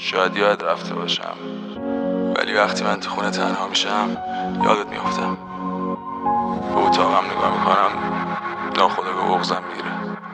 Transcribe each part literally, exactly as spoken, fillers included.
شاید یاد رفته باشم، ولی وقتی من تو خونه تنها میشم یادت میافتم. به اتاقم نگاه میکنم، ناخودآگاه بغضم میگیره.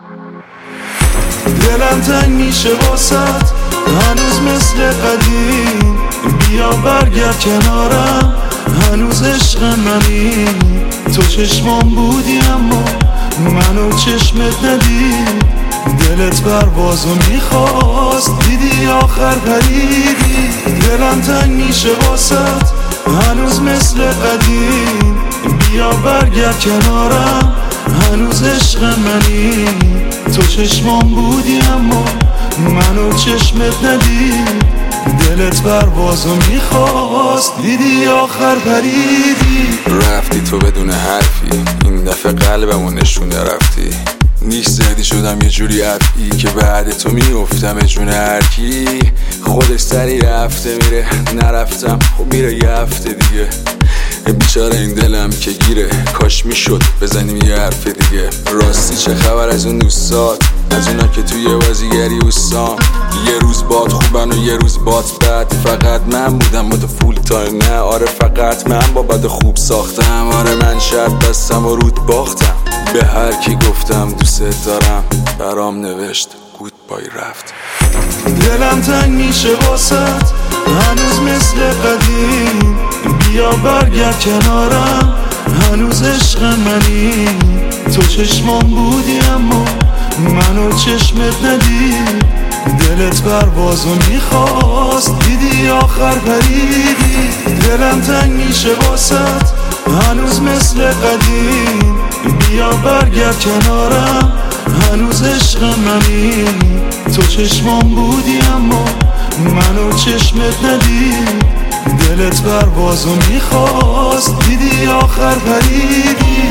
دلم تنگ میشه واسط هنوز مثل قدیم، بیا برگرد کنارم، هنوز عشق منی. تو چشمام بودی اما منو چشمت ندید، دلت پروازو میخواست دیدی آخر پریدی. دلم تنگ میشه واسط هنوز مثل قدیم، بیا برگرد کنارم، هنوز عشق منی. تو چشمام بودی اما منو چشمت ندید، دلت پروازو میخواست دیدی آخر پریدی. رفتی تو بدون حرفی، این دفعه قلبمو نشونه رفتی. نیش زدی شدم یه جوری افعی که بعد تو میافتم جون هرکی. خودش سری رفته میره، نرفتم خب میره یه هفته دیگه. بیچاره این دلم که گیره، کاش میشد بزنیم یه حرف دیگه. راستی چه خبر از اون دوستات، از اونا که توی بازیگری اوستام؟ یه روز باد خوبن و یه روز باد بد، فقط من بودم با تو فول تایم. نه آره فقط من با بد خوب ساختم. آره من شرط بستم و رود باختم، به هر کی گفتم دوست دارم برام نوشت گود بای رفت. دلم تنگ میشه واسط هنوز مثل قدیم، بیا برگرد کنارم، هنوز عشق منی. تو چشمام بودی اما منو چشمت ندید، دلت پروازو میخواست دیدی آخر پریدی. دلم تنگ میشه واسط هنوز مثل قدیم، بیا برگرد کنارم، هنوز عشق منی. تو چشمام بودی اما منو چشمت ندید، دلت پروازو میخواست دیدی آخر پریدی.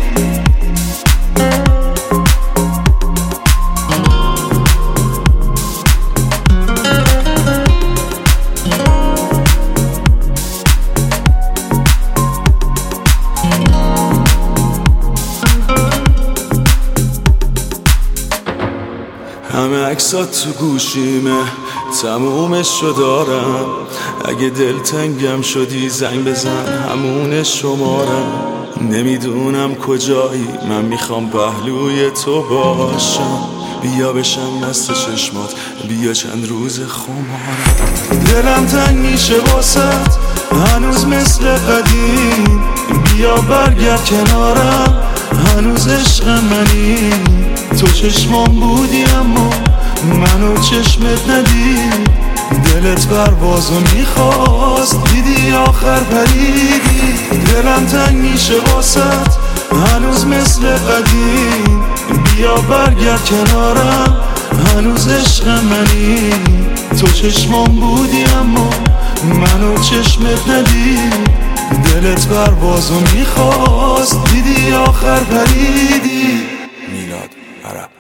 همه عکسات تو گوشیمه، تمومشو دارم. اگه دلتنگم شدی زنگ بزن، همون شمارم. نمیدونم کجایی، من میخوام پهلوی تو باشم. بیا بشم دست چشمات، بیا چند روز خمارم. دلم تنگ میشه واسط هنوز مثل قدیم، بیا برگرد کنارم، هنوز عشق منی. تو چشمام بودی اما منو چشمت ندید، دلت پروازو میخواست دیدی آخر پریدی. دلم تنگ میشه واسط هنوز مثل قدیم، بیا برگرد کنارم، هنوز عشق منی. تو چشمام بودی اما منو چشمت ندید، دلت پروازو میخواست دیدی آخر پریدی. میلاد عرب.